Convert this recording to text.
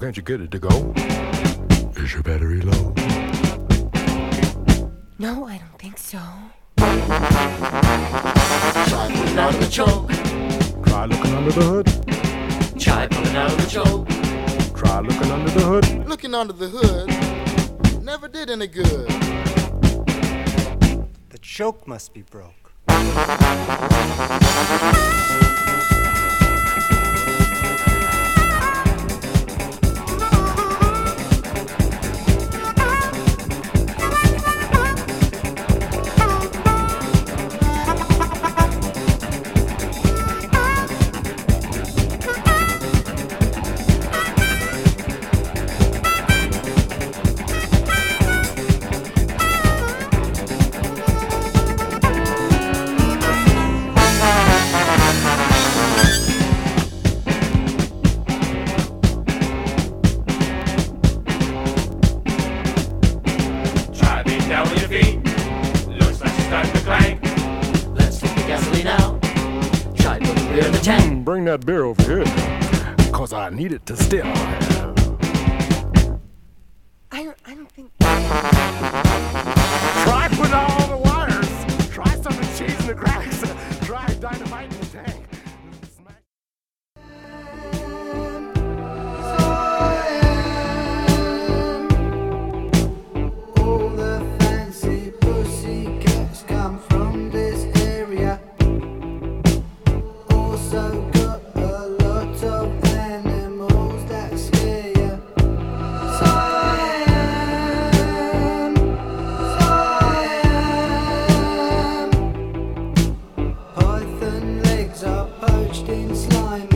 can't you get it to go? Is your battery low? No, I don't think so. Try pulling out of the choke. Try looking under the hood. Try pulling out of the choke. Try looking under the hood. Looking under the hood never did any good. The choke must be broke. Down with your feet. Looks like she's starting to clank. Let's take the gasoline out. Try putting beer in the tank. Bring that beer over here, cause I need it to still. I don't think. Try putting out all the wires. Try something cheese in the cracks. Try dynamite in the tank. All the fancy pussycats come from this area. Also got a lot of animals that scare you. Siam, Siam. Python legs are poached in slime.